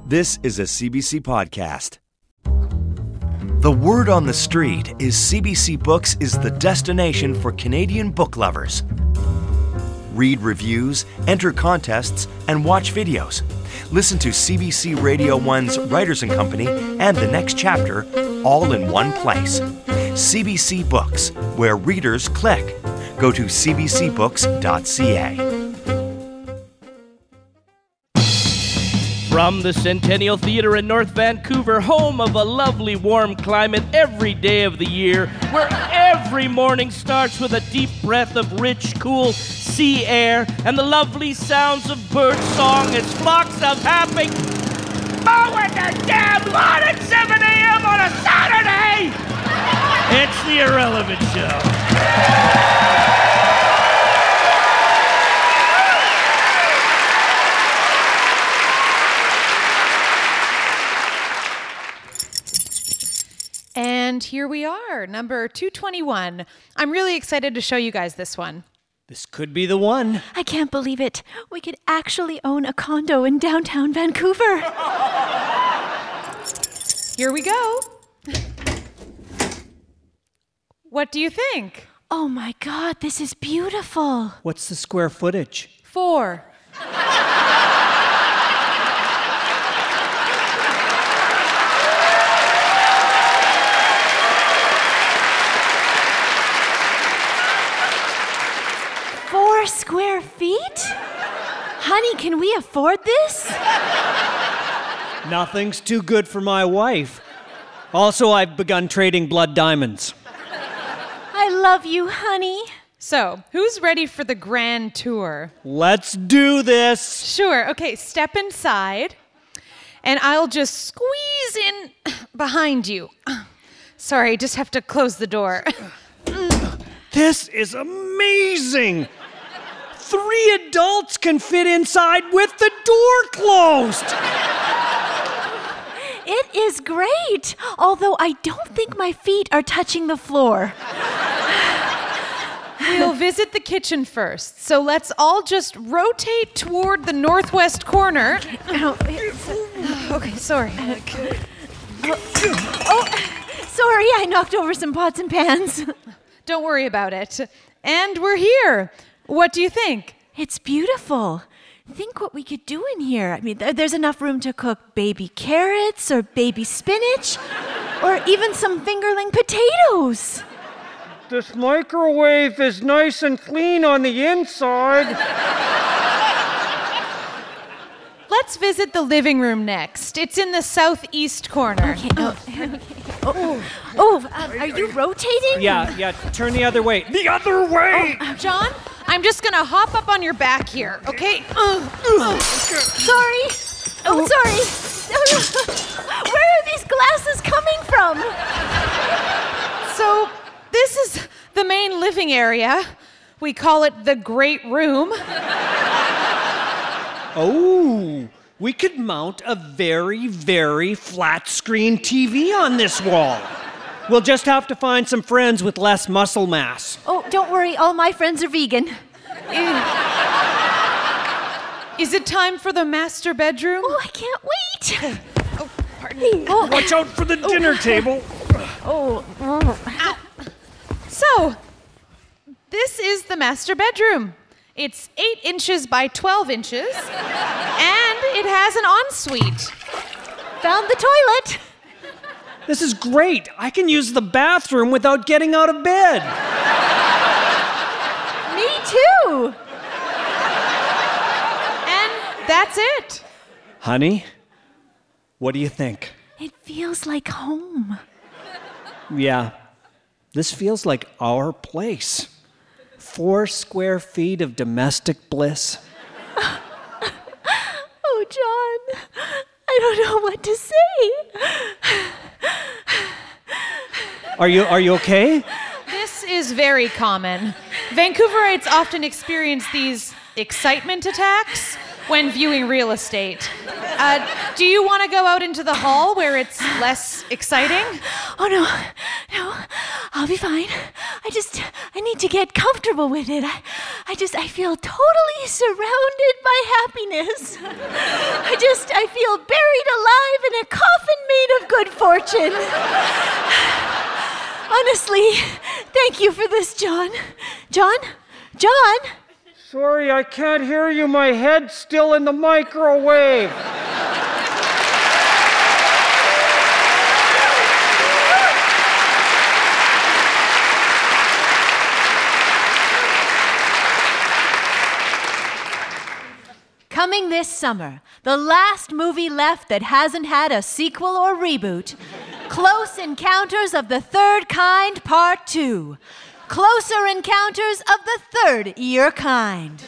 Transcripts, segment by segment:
This is a CBC podcast. The word on the street is CBC Books is the destination for Canadian book lovers. Read reviews, enter contests, and watch videos. Listen to CBC Radio 1's Writers and Company and The Next Chapter all in one place. CBC Books, where readers click. Go to cbcbooks.ca. From the Centennial Theatre in North Vancouver, home of a lovely warm climate every day of the year, where every morning starts with a deep breath of rich, cool sea air and the lovely sounds of bird song as flocks of happy mowing the damn lawn at 7 a.m. on a Saturday! It's the Irrelevant Show. And here we are, number 221. I'm really excited to show you guys this one. This could be the one. I can't believe it. We could actually own a condo in downtown Vancouver. Here we go. What do you think? Oh my God, this is beautiful. What's the square footage? 4. Square feet? Honey, can we afford this? Nothing's too good for my wife. Also, I've begun trading blood diamonds. I love you, honey. So, who's ready for the grand tour? Let's do this. Sure. Okay, step inside, and I'll just squeeze in behind you. Sorry, just have to close the door. This is amazing. 3 adults can fit inside with the door closed. It is great, although I don't think my feet are touching the floor. We'll visit the kitchen first, so let's all just rotate toward the northwest corner. Okay, sorry. Oh, sorry, I knocked over some pots and pans. Don't worry about it. And we're here. What do you think? It's beautiful. Think what we could do in here. I mean, there's enough room to cook baby carrots or baby spinach or even some fingerling potatoes. This microwave is nice and clean on the inside. Let's visit the living room next. It's in the southeast corner. Okay. Are you rotating? Yeah, turn the other way. The other way! John, I'm just gonna hop up on your back here, okay? Sorry. Sorry. Where are these glasses coming from? So, this is the main living area. We call it the Great Room. Oh, we could mount a very, very flat screen TV on this wall. We'll just have to find some friends with less muscle mass. Oh, don't worry, all my friends are vegan. Is it time for the master bedroom? Oh, I can't wait. Oh, pardon me. Oh. Watch out for the dinner table. So, this is the master bedroom. It's 8 inches by 12 inches, and it has an ensuite. Found the toilet. This is great. I can use the bathroom without getting out of bed. Me too. And that's it. Honey, what do you think? It feels like home. Yeah, this feels like our place. 4 square feet of domestic bliss. Oh, John, I don't know what to say. Are you okay? This is very common. Vancouverites often experience these excitement attacks when viewing real estate. Do you want to go out into the hall where it's less exciting? Oh, no, I'll be fine. I need to get comfortable with it. I feel totally surrounded by happiness. I feel buried alive in a coffin made of good fortune. Honestly, thank you for this, John. John? Sorry, I can't hear you. My head's still in the microwave. Coming this summer, the last movie left that hasn't had a sequel or reboot, Close Encounters of the Third Kind Part 2. Closer Encounters of the Third Ear Kind.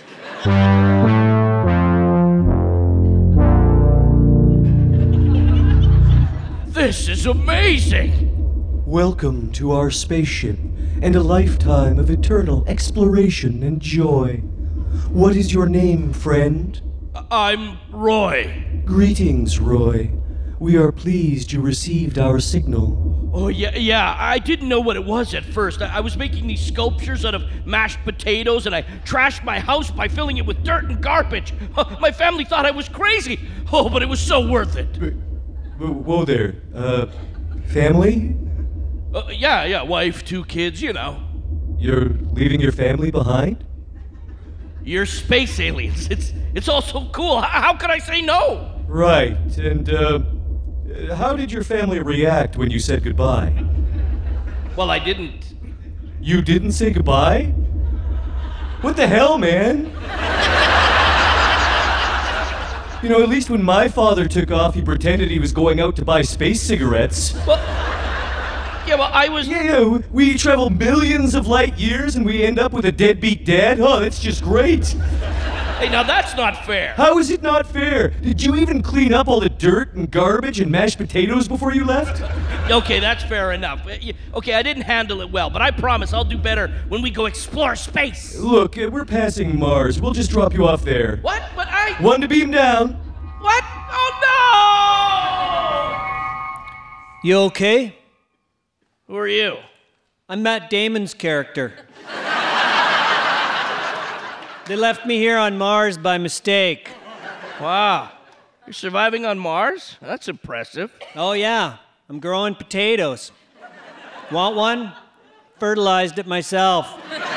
This is amazing! Welcome to our spaceship and a lifetime of eternal exploration and joy. What is your name, friend? I'm Roy. Greetings, Roy. We are pleased you received our signal. Oh, yeah, I didn't know what it was at first. I was making these sculptures out of mashed potatoes, and I trashed my house by filling it with dirt and garbage. My family thought I was crazy. Oh, but it was so worth it. Whoa there. Family? Yeah, wife, 2 kids, you know. You're leaving your family behind? You're space aliens. It's all so cool. How could I say no? Right, and, how did your family react when you said goodbye? Well, I didn't. You didn't say goodbye? What the hell, man? You know, at least when my father took off, he pretended he was going out to buy space cigarettes. Well, I was... Yeah, we travel millions of light years and we end up with a deadbeat dad? Oh, that's just great. Hey, now that's not fair. How is it not fair? Did you even clean up all the dirt and garbage and mashed potatoes before you left? Okay, that's fair enough. Okay, I didn't handle it well, but I promise I'll do better when we go explore space. Look, we're passing Mars. We'll just drop you off there. What? But I... One to beam down. What? Oh, no! You okay? Who are you? I'm Matt Damon's character. They left me here on Mars by mistake. Wow. You're surviving on Mars? That's impressive. Oh, yeah. I'm growing potatoes. Want one? Fertilized it myself.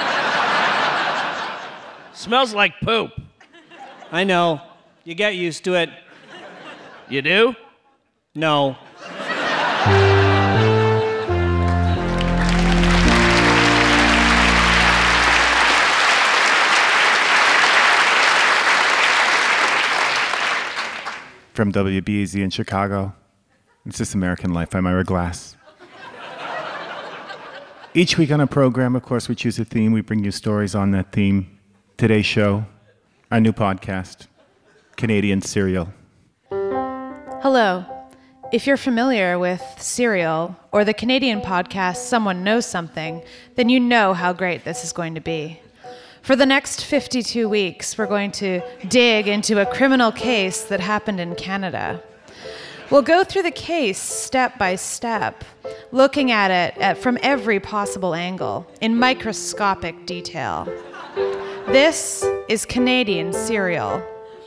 Smells like poop. I know. You get used to it. You do? No. From WBEZ in Chicago, it's This American Life. I'm Ira Glass. Each week on a program, of course, we choose a theme. We bring you stories on that theme. Today's show, our new podcast, Canadian Serial. Hello. If you're familiar with Serial or the Canadian podcast Someone Knows Something, then you know how great this is going to be. For the next 52 weeks, we're going to dig into a criminal case that happened in Canada. We'll go through the case step by step, looking at it from every possible angle, in microscopic detail. This is Canadian Serial.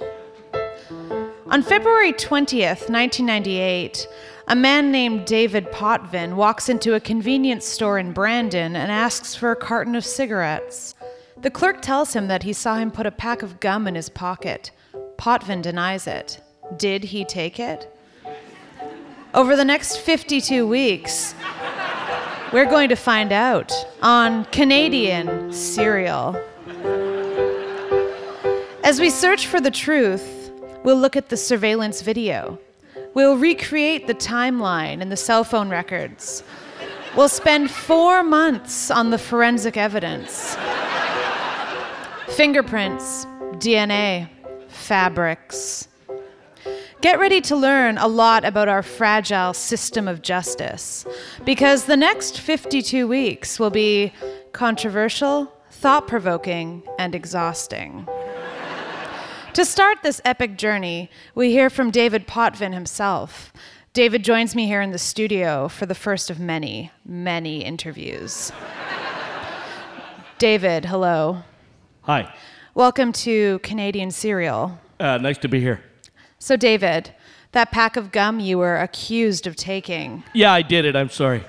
On February 20th, 1998, a man named David Potvin walks into a convenience store in Brandon and asks for a carton of cigarettes. The clerk tells him that he saw him put a pack of gum in his pocket. Potvin denies it. Did he take it? Over the next 52 weeks, we're going to find out on Canadian Serial. As we search for the truth, we'll look at the surveillance video. We'll recreate the timeline and the cell phone records. We'll spend 4 months on the forensic evidence. Fingerprints, DNA, fabrics. Get ready to learn a lot about our fragile system of justice, because the next 52 weeks will be controversial, thought-provoking, and exhausting. To start this epic journey, we hear from David Potvin himself. David joins me here in the studio for the first of many, many interviews. David, hello. Hi. Welcome to Canadian Serial. Nice to be here. So, David, that pack of gum you were accused of taking. Yeah, I did it. I'm sorry.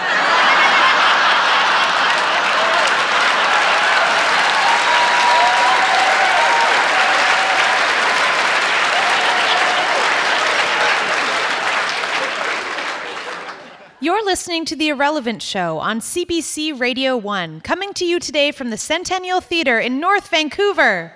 You're listening to The Irrelevant Show on CBC Radio 1, coming to you today from the Centennial Theatre in North Vancouver.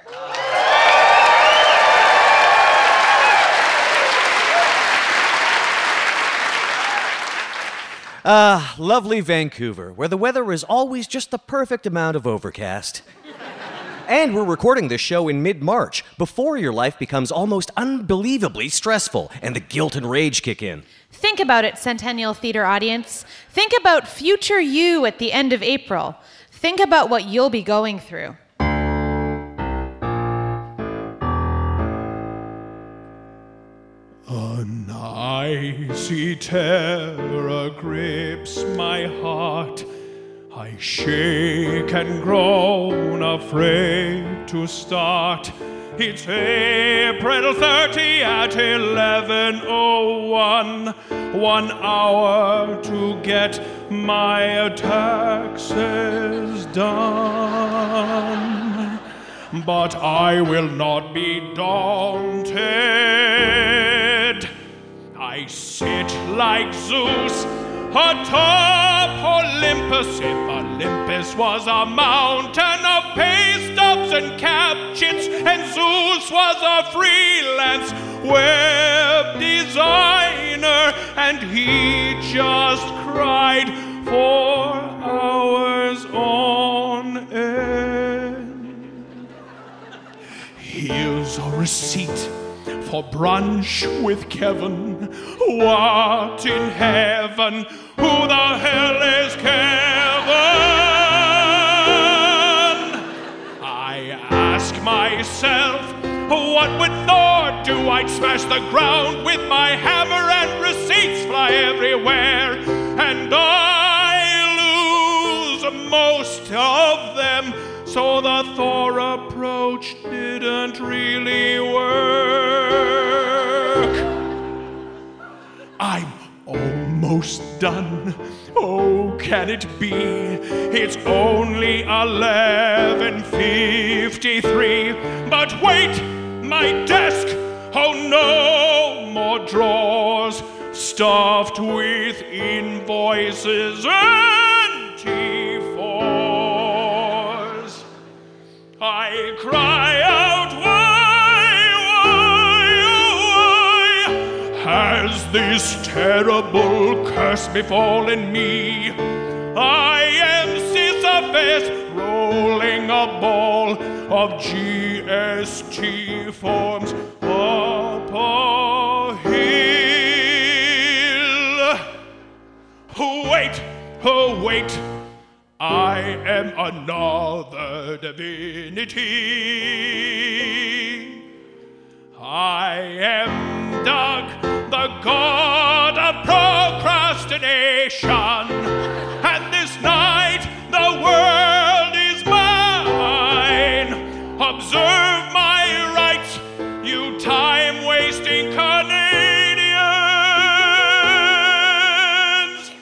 Lovely Vancouver, where the weather is always just the perfect amount of overcast. And we're recording this show in mid-March, before your life becomes almost unbelievably stressful and the guilt and rage kick in. Think about it, Centennial Theatre audience. Think about future you at the end of April. Think about what you'll be going through. An icy terror grips my heart. I shake and groan, afraid to start. It's April 30 at 11:01. 1 hour to get my taxes done. But I will not be daunted. I sit like Zeus atop Olympus. If Olympus was a mountain of pay stubs and cap chits, and Zeus was a freelance web designer, and he just cried for hours on end. Here's a receipt for brunch with Kevin. What in heaven? Who the hell is Kevin? I ask myself, what would Thor do? I'd smash the ground with my hammer and receipts fly everywhere. And I lose most of them. So the Thor approach didn't really work. I'm almost done. Oh, can it be? It's only 11:53. But wait, my desk! Oh, no more drawers stuffed with invoices and T4s. I cry out, why has this terrible curse befallen me? I am Sisyphus rolling a ball of GST forms up a hill. Wait, oh wait, I am another divinity. I am Doug, the god of procrastination. And this night the world is mine. Observe my rights, you time-wasting Canadians.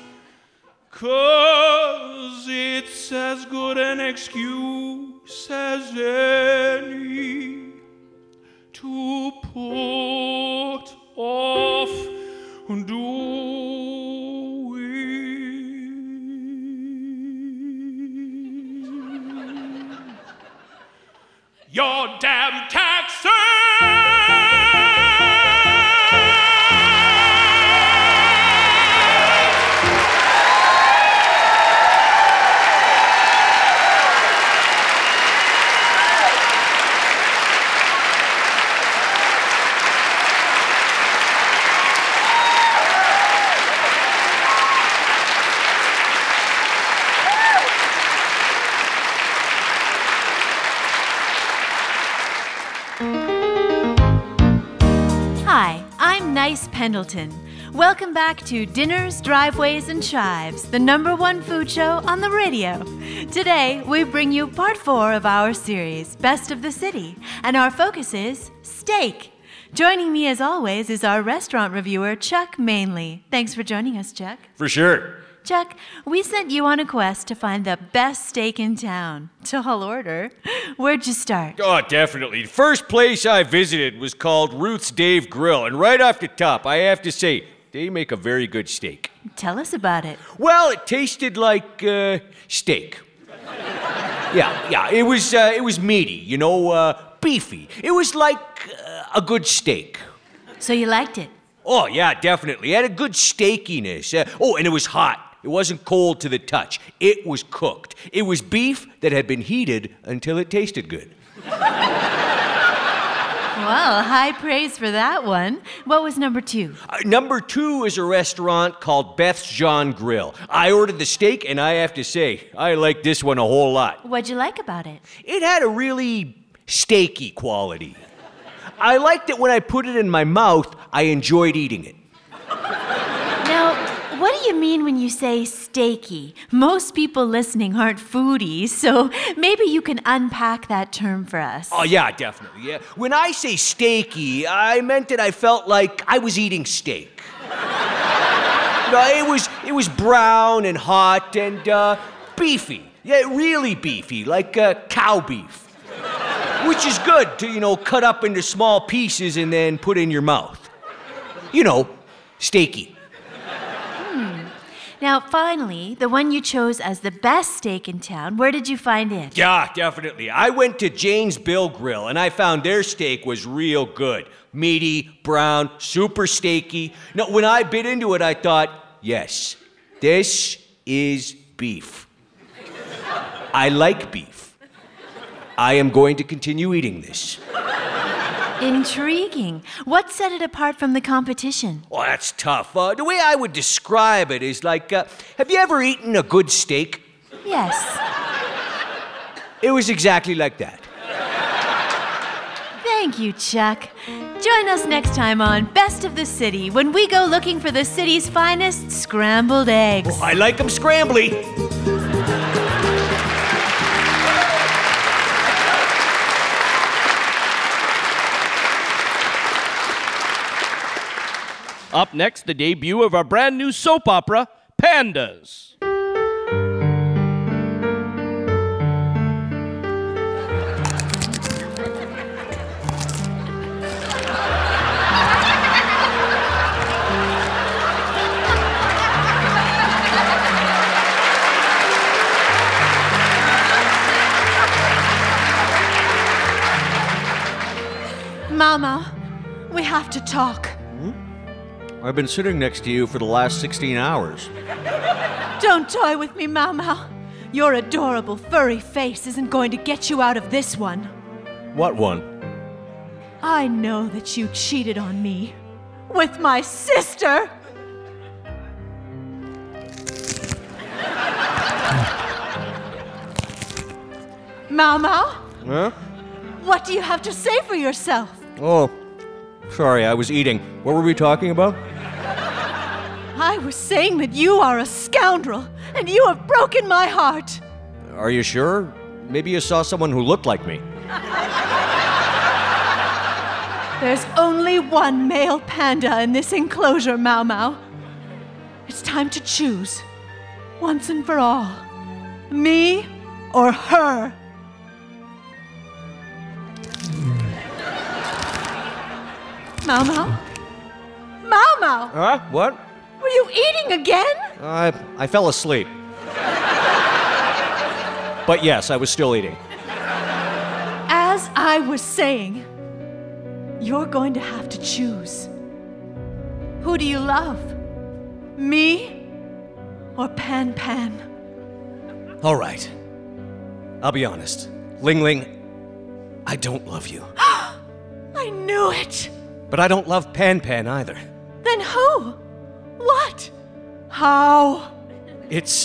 'Cause it's as good an excuse as any to put off doing your damn taxes. I'm Nice Pendleton. Welcome back to Dinners, Driveways, and Chives, the #1 food show on the radio. Today, we bring you part 4 of our series, Best of the City, and our focus is steak. Joining me as always is our restaurant reviewer, Chuck Mainley. Thanks for joining us, Chuck. For sure. Chuck, we sent you on a quest to find the best steak in town. Tall order. Where'd you start? Oh, definitely. The first place I visited was called Ruth's Dave Grill, and right off the top, I have to say, they make a very good steak. Tell us about it. Well, it tasted like steak. Yeah, it was meaty, beefy. It was like a good steak. So you liked it? Oh, yeah, definitely. It had a good steakiness. And it was hot. It wasn't cold to the touch. It was cooked. It was beef that had been heated until it tasted good. Well, high praise for that one. What was number 2? Number 2 is a restaurant called Beth's John Grill. I ordered the steak, and I have to say, I like this one a whole lot. What'd you like about it? It had a really steaky quality. I liked it when I put it in my mouth. I enjoyed eating it. Now, what do you mean when you say steaky? Most people listening aren't foodies, so maybe you can unpack that term for us. Oh, yeah, definitely. Yeah. When I say steaky, I meant that I felt like I was eating steak. It was brown and hot and beefy. Yeah, really beefy, like cow beef. Which is good to, cut up into small pieces and then put in your mouth. Steaky. Now, finally, the one you chose as the best steak in town, where did you find it? Yeah, definitely. I went to Jane's Bill Grill, and I found their steak was real good. Meaty, brown, super steaky. Now, when I bit into it, I thought, yes, this is beef. I like beef. I am going to continue eating this. Intriguing. What set it apart from the competition? Oh, that's tough. The way I would describe it is like, have you ever eaten a good steak? Yes. It was exactly like that. Thank you, Chuck. Join us next time on Best of the City when we go looking for the city's finest scrambled eggs. Oh, I like them scrambly. Up next, the debut of our brand new soap opera, Pandas. Mama, we have to talk. I've been sitting next to you for the last 16 hours. Don't toy with me, Mau Mau. Your adorable furry face isn't going to get you out of this one. What one? I know that you cheated on me with my sister. Mau Mau? Huh? What do you have to say for yourself? Oh, sorry, I was eating. What were we talking about? I was saying that you are a scoundrel, and you have broken my heart. Are you sure? Maybe you saw someone who looked like me. There's only one male panda in this enclosure, Mau Mau. It's time to choose, once and for all, me or her. Mau Mau? Mau Mau! Huh? What? Were you eating again? I fell asleep. But yes, I was still eating. As I was saying, you're going to have to choose. Who do you love? Me or Pan Pan? All right. I'll be honest. Ling Ling, I don't love you. I knew it! But I don't love Pan Pan either. Then who? What? How? It's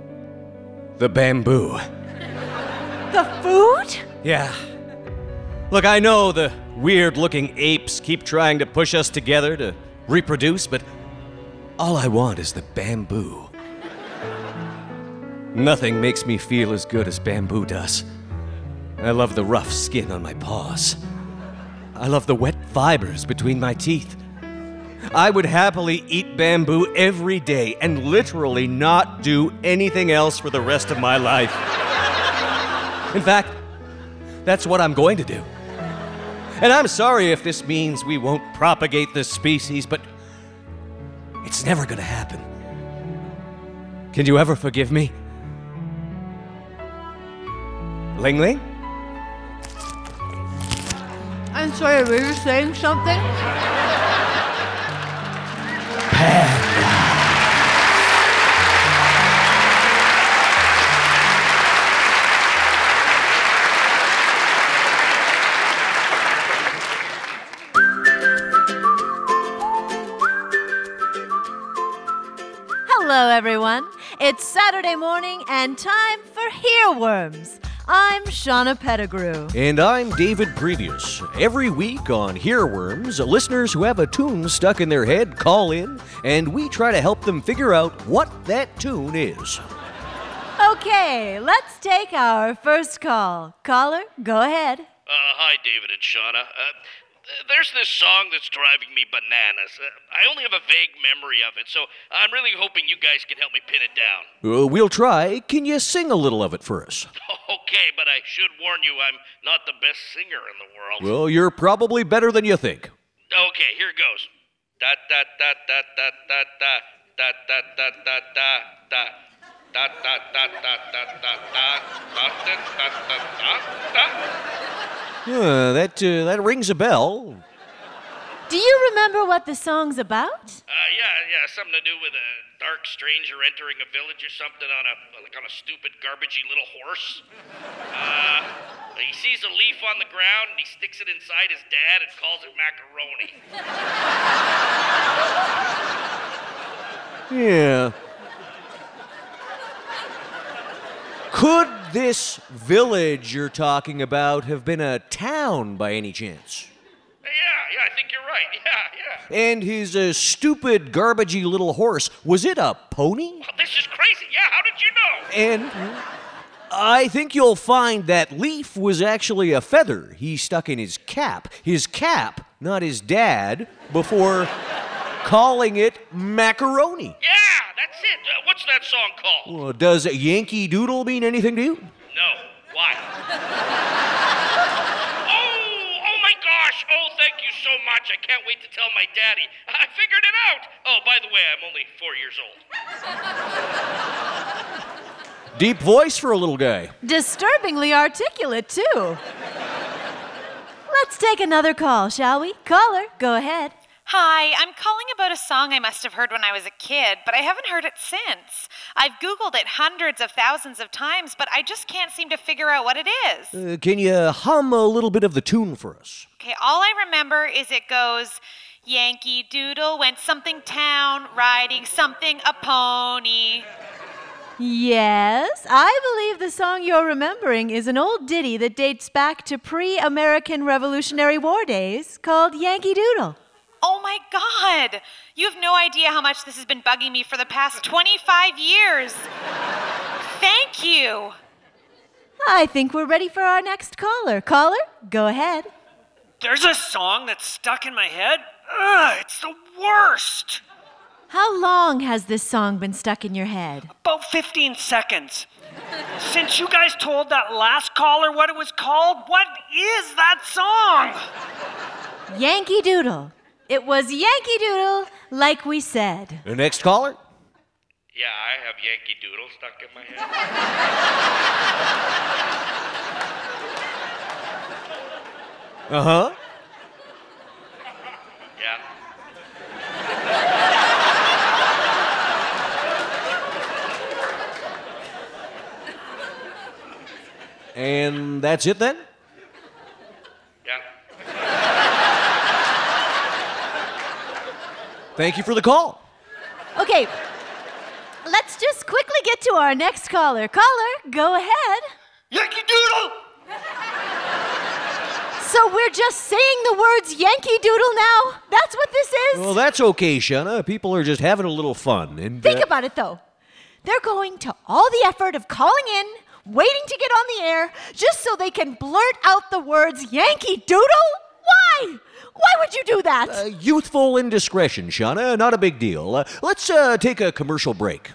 the bamboo. The food? Yeah. Look, I know the weird-looking apes keep trying to push us together to reproduce, but all I want is the bamboo. Nothing makes me feel as good as bamboo does. I love the rough skin on my paws. I love the wet fibers between my teeth. I would happily eat bamboo every day and literally not do anything else for the rest of my life. In fact, that's what I'm going to do. And I'm sorry if this means we won't propagate this species, but it's never going to happen. Can you ever forgive me? Ling Ling? I'm sorry, were you saying something? Hello, everyone. It's Saturday morning and time for Hearworms. I'm Shauna Pettigrew. And I'm David Previous. Every week on Hearworms, listeners who have a tune stuck in their head call in, and we try to help them figure out what that tune is. Okay, let's take our first call. Caller, go ahead. Hi, David and Shauna. There's this song that's driving me bananas. I only have a vague memory of it, so I'm really hoping you guys can help me pin it down. We'll try. Can you sing a little of it for us? Okay, but I should warn you, I'm not the best singer in the world. Well, you're probably better than you think. Okay, here it goes. Da da da da da da da da da da da da da. Da da da da da da da da da da da. That rings a bell. Do you remember what the song's about? Yeah, something to do with a dark stranger entering a village or something on a stupid, garbagey little horse. He sees a leaf on the ground and he sticks it inside his dad and calls it macaroni. Yeah. Could this village you're talking about have been a town by any chance? Yeah, I think you're right. Yeah. And his stupid, garbagey little horse, was it a pony? Well, this is crazy. Yeah, how did you know? And I think you'll find that leaf was actually a feather he stuck in his cap. His cap, not his dad, before calling it macaroni. Yeah, that's it. What's that song called? Well, does Yankee Doodle mean anything to you? No. Why? Oh my gosh. Oh, thank you so much. I can't wait to tell my daddy. I figured it out. Oh, by the way, I'm only 4 years old. Deep voice for a little guy. Disturbingly articulate, too. Let's take another call, shall we? Caller, go ahead. Hi, I'm calling about a song I must have heard when I was a kid, but I haven't heard it since. I've Googled it hundreds of thousands of times, but I just can't seem to figure out what it is. Can you hum a little bit of the tune for us? Okay, all I remember is it goes, Yankee Doodle went something town, riding something a pony. Yes, I believe the song you're remembering is an old ditty that dates back to pre-American Revolutionary War days called Yankee Doodle. Oh my God! You have no idea how much this has been bugging me for the past 25 years. Thank you. I think we're ready for our next caller. Caller, go ahead. There's a song that's stuck in my head. Ugh, it's the worst. How long has this song been stuck in your head? About 15 seconds. Since you guys told that last caller what it was called, what is that song? Yankee Doodle. It was Yankee Doodle, like we said. The next caller? Yeah, I have Yankee Doodle stuck in my head. Uh-huh. Yeah. And that's it then? Yeah. Thank you for the call. Okay, let's just quickly get to our next caller. Caller, go ahead. Yankee Doodle! So we're just saying the words Yankee Doodle now? That's what this is? Well, that's okay, Shauna. People are just having a little fun. And Think about it, though. They're going to all the effort of calling in, waiting to get on the air, just so they can blurt out the words Yankee Doodle? Why? Why would you do that? Youthful indiscretion, Shauna. Not a big deal. Let's take a commercial break.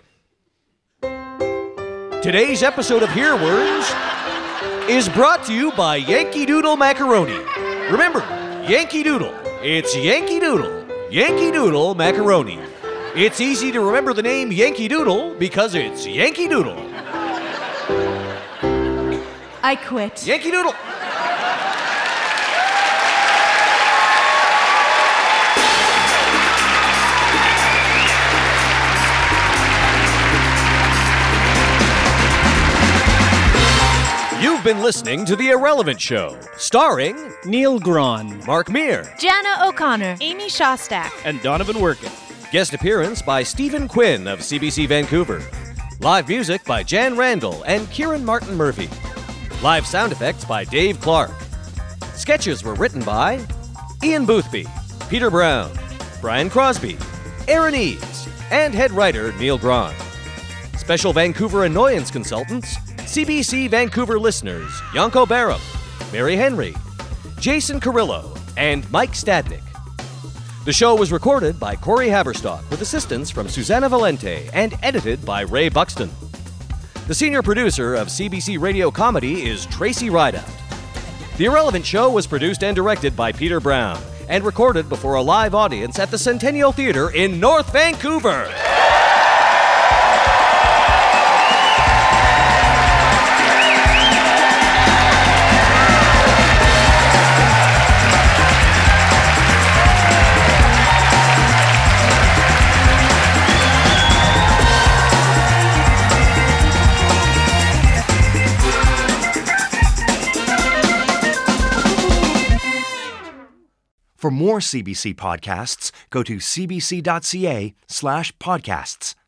Today's episode of Hear Words is brought to you by Yankee Doodle Macaroni. Remember, Yankee Doodle. It's Yankee Doodle. Yankee Doodle Macaroni. It's easy to remember the name Yankee Doodle because it's Yankee Doodle. I quit. Yankee Doodle. You've been listening to The Irrelevant Show, starring Neil Braun, Mark Meir, Jana O'Connor, Amy Shostak, And Donovan Workin. guest appearance by Stephen Quinn of CBC Vancouver, live music by Jan Randall and Kieran Martin Murphy, live sound effects by Dave Clark. Sketches were written by Ian Boothby, Peter Brown, Brian Crosby, Aaron Eves, and head writer Neil Braun. Special Vancouver annoyance consultants, CBC Vancouver listeners Yanko Barham, Mary Henry, Jason Carrillo, and Mike Stadnick. The show was recorded by Corey Haberstock with assistance from Susanna Valente and edited by Ray Buxton. The senior producer of CBC Radio Comedy is Tracy Rideout. The Irrelevant Show was produced and directed by Peter Brown and recorded before a live audience at the Centennial Theatre in North Vancouver. For more CBC podcasts, go to cbc.ca/podcasts.